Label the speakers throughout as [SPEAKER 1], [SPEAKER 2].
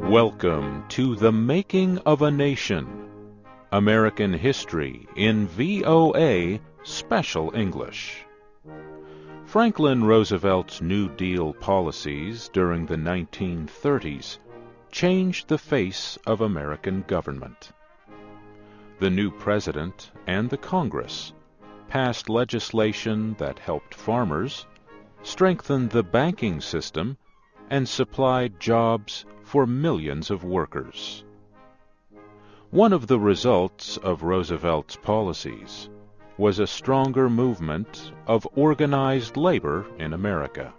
[SPEAKER 1] Welcome to The Making of a Nation, American History in VOA Special English. Franklin Roosevelt's New Deal policies during the 1930s changed the face of American government. The new president and the Congress passed legislation that helped farmers, strengthened the banking system, and supplied jobs for millions of workers. One of the results of Roosevelt's policies was a stronger movement of organized labor in America.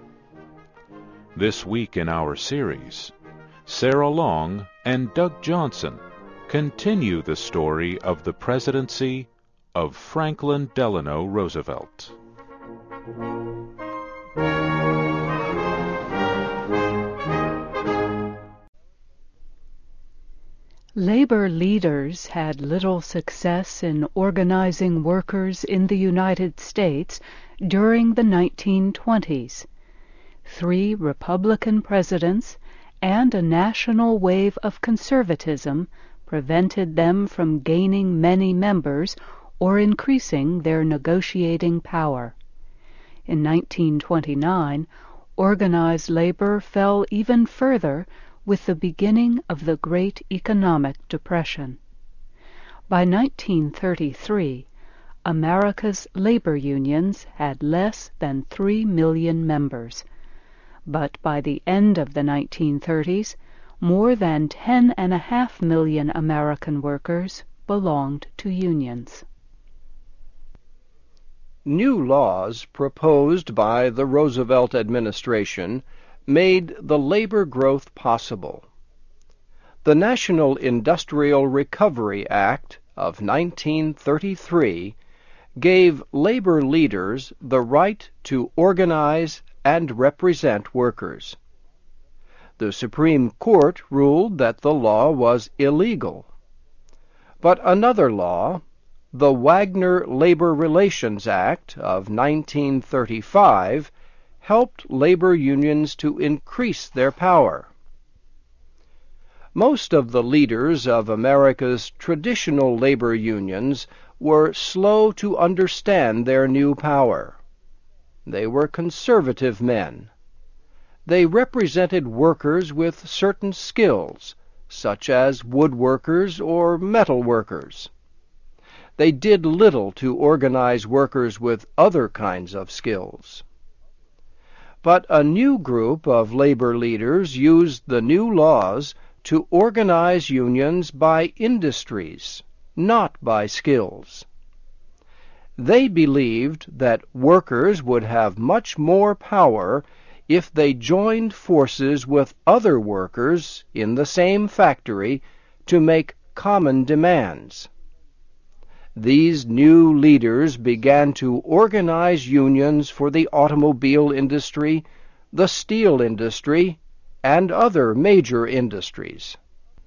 [SPEAKER 1] This week in our series, Sarah Long and Doug Johnson continue the story of the presidency of Franklin Delano Roosevelt.
[SPEAKER 2] Labor leaders had little success in organizing workers in the United States during the 1920s. 3 Republican presidents and a national wave of conservatism prevented them from gaining many members or increasing their negotiating power. In 1929, organized labor fell even further with the beginning of the Great Economic Depression. By 1933, America's labor unions had less than 3 million members, but by the end of the 1930s, more than 10.5 million American workers belonged to unions.
[SPEAKER 3] New laws proposed by the Roosevelt administration made the labor growth possible. The National Industrial Recovery Act of 1933 gave labor leaders the right to organize and represent workers. The Supreme Court ruled that the law was illegal. But another law, the Wagner Labor Relations Act of 1935, helped labor unions to increase their power. Most of the leaders of America's traditional labor unions were slow to understand their new power. They were conservative men. They represented workers with certain skills, such as woodworkers or metal workers. They did little to organize workers with other kinds of skills. But a new group of labor leaders used the new laws to organize unions by industries, not by skills. They believed that workers would have much more power if they joined forces with other workers in the same factory to make common demands. These new leaders began to organize unions for the automobile industry, the steel industry, and other major industries.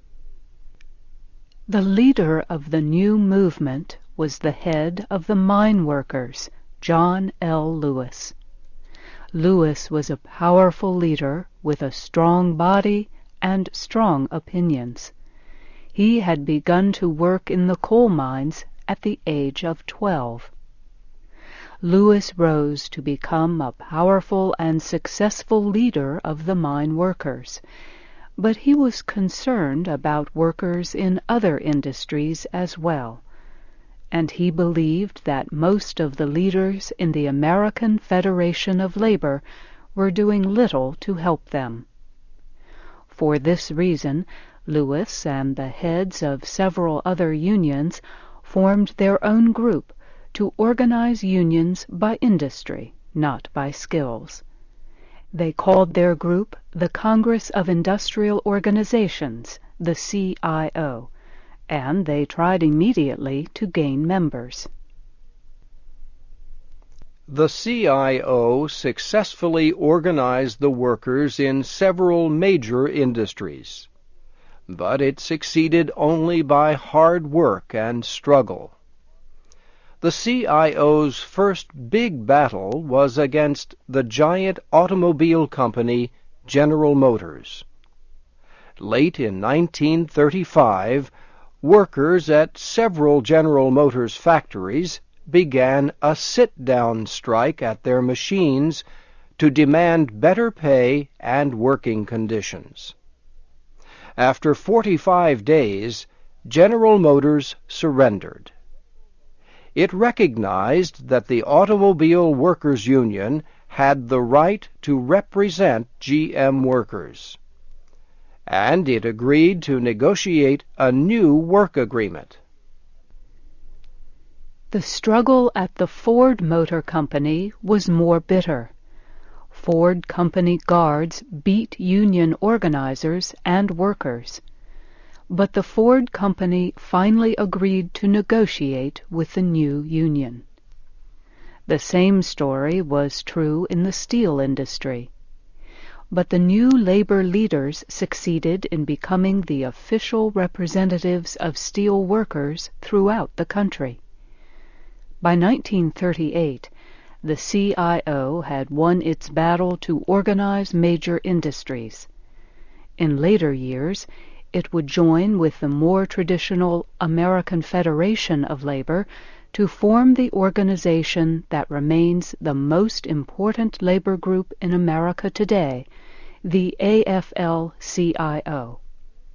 [SPEAKER 2] The leader of the new movement was the head of the mine workers, John L. Lewis. Lewis was a powerful leader with a strong body and strong opinions. He had begun to work in the coal mines at the age of 12. Lewis rose to become a powerful and successful leader of the mine workers, but he was concerned about workers in other industries as well, and he believed that most of the leaders in the American Federation of Labor were doing little to help them. For this reason, Lewis and the heads of several other unions formed their own group to organize unions by industry, not by skills. They called their group the Congress of Industrial Organizations, the CIO, and they tried immediately to gain members.
[SPEAKER 3] The CIO successfully organized the workers in several major industries, but it succeeded only by hard work and struggle. The CIO's first big battle was against the giant automobile company General Motors. Late in 1935, workers at several General Motors factories began a sit-down strike at their machines to demand better pay and working conditions. After 45 days, General Motors surrendered. It recognized that the Automobile Workers Union had the right to represent GM workers, and it agreed to negotiate a new work agreement.
[SPEAKER 2] The struggle at the Ford Motor Company was more bitter. Ford Company guards beat union organizers and workers, but the Ford Company finally agreed to negotiate with the new union. The same story was true in the steel industry, but the new labor leaders succeeded in becoming the official representatives of steel workers throughout the country. By 1938, the CIO had won its battle to organize major industries. In later years, it would join with the more traditional American Federation of Labor to form the organization that remains the most important labor group in America today, the AFL-CIO.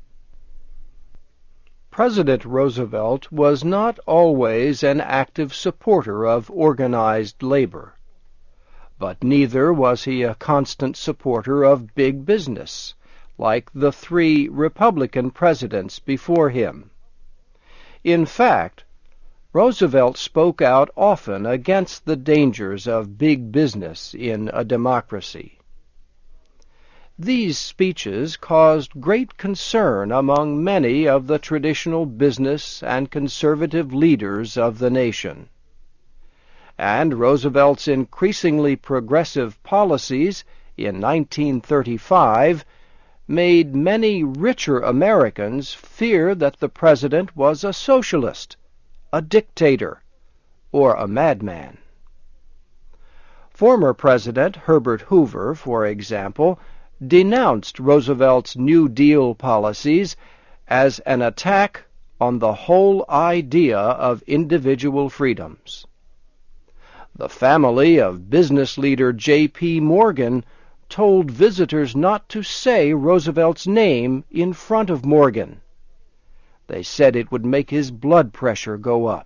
[SPEAKER 3] President Roosevelt was not always an active supporter of organized labor, but neither was he a constant supporter of big business, like the 3 Republican presidents before him. In fact, Roosevelt spoke out often against the dangers of big business in a democracy. These speeches caused great concern among many of the traditional business and conservative leaders of the nation. And Roosevelt's increasingly progressive policies in 1935 made many richer Americans fear that the president was a socialist, a dictator, or a madman. Former President Herbert Hoover, for example, denounced Roosevelt's New Deal policies as an attack on the whole idea of individual freedoms. The family of business leader J.P. Morgan told visitors not to say Roosevelt's name in front of Morgan. They said it would make his blood pressure go up.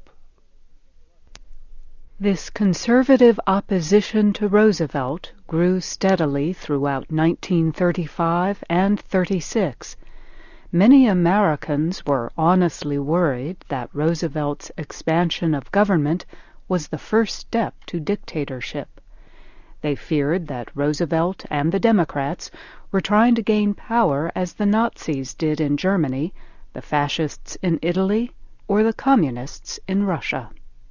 [SPEAKER 2] This conservative opposition to Roosevelt grew steadily throughout 1935 and 36. Many Americans were honestly worried that Roosevelt's expansion of government was the first step to dictatorship. They feared that Roosevelt and the Democrats were trying to gain power as the Nazis did in Germany, the fascists in Italy, or the communists in Russia.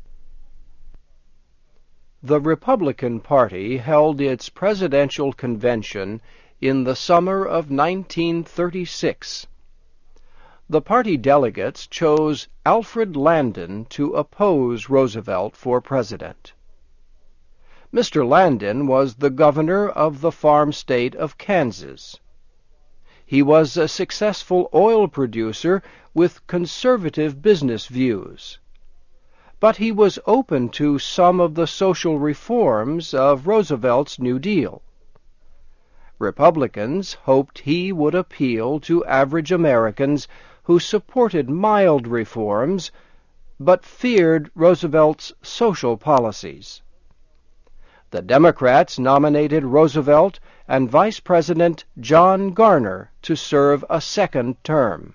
[SPEAKER 3] The Republican Party held its presidential convention in the summer of 1936. The party delegates chose Alfred Landon to oppose Roosevelt for president. Mr. Landon was the governor of the farm state of Kansas. He was a successful oil producer with conservative business views, but he was open to some of the social reforms of Roosevelt's New Deal. Republicans hoped he would appeal to average Americans who supported mild reforms but feared Roosevelt's social policies. The Democrats nominated Roosevelt and Vice President John Garner to serve a second term.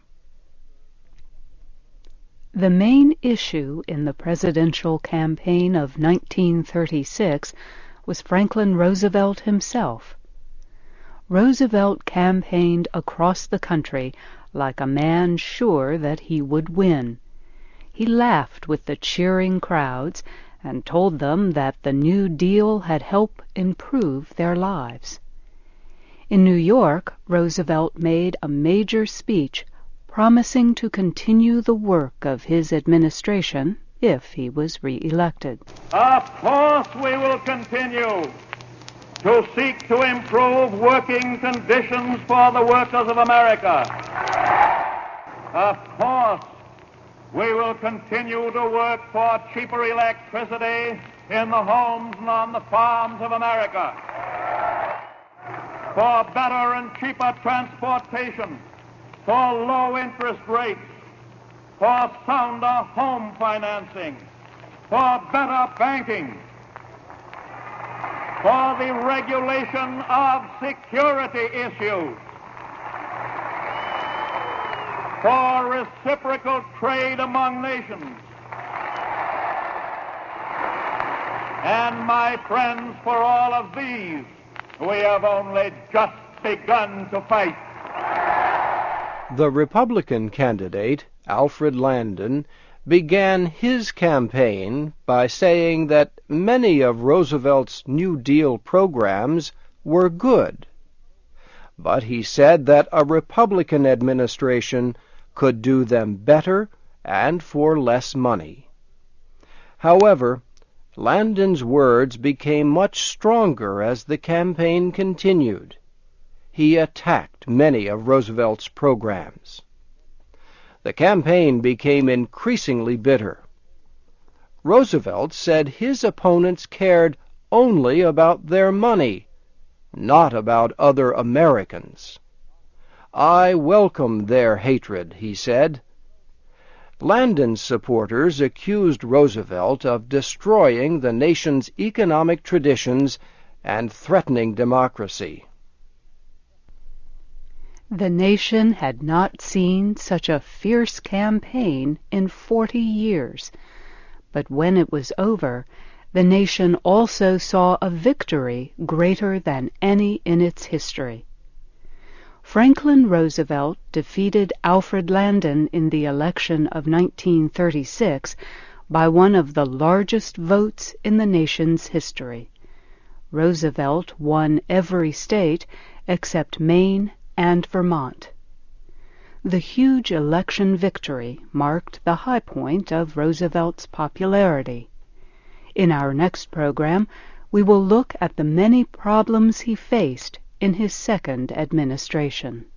[SPEAKER 2] The main issue in the presidential campaign of 1936 was Franklin Roosevelt himself. Roosevelt campaigned across the country like a man sure that he would win. He laughed with the cheering crowds and told them that the New Deal had helped improve their lives. In New York, Roosevelt made a major speech promising to continue the work of his administration if he was re-elected.
[SPEAKER 4] Of course we will continue to seek to improve working conditions for the workers of America. Of course, we will continue to work for cheaper electricity in the homes and on the farms of America, for better and cheaper transportation, for low interest rates, for sounder home financing, for better banking, for the regulation of security issues, for reciprocal trade among nations. And my friends, for all of these, we have only just begun to fight.
[SPEAKER 3] The Republican candidate, Alfred Landon, began his campaign by saying that many of Roosevelt's New Deal programs were good. But he said that a Republican administration could do them better and for less money. However, Landon's words became much stronger as the campaign continued. He attacked many of Roosevelt's programs. The campaign became increasingly bitter. Roosevelt said his opponents cared only about their money, not about other Americans. "I welcome their hatred," he said. Landon's supporters accused Roosevelt of destroying the nation's economic traditions and threatening democracy.
[SPEAKER 2] The nation had not seen such a fierce campaign in 40 years, but when it was over, the nation also saw a victory greater than any in its history. Franklin Roosevelt defeated Alfred Landon in the election of 1936 by one of the largest votes in the nation's history. Roosevelt won every state except Maine and Vermont. The huge election victory marked the high point of Roosevelt's popularity. In our next program, we will look at the many problems he faced in his second administration.